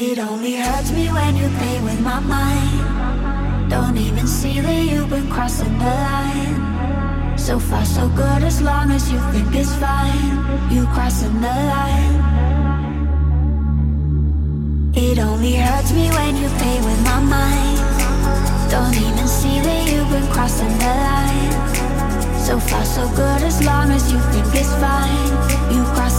It only hurts me when you play with my mind. Don't even see that you've been crossing the line. So far so good as long as you think it's fine. You crossing the line. It only hurts me when you play with my mind. Don't even see that you've been crossing the line. So far so good as long as you think it's fine. You crossing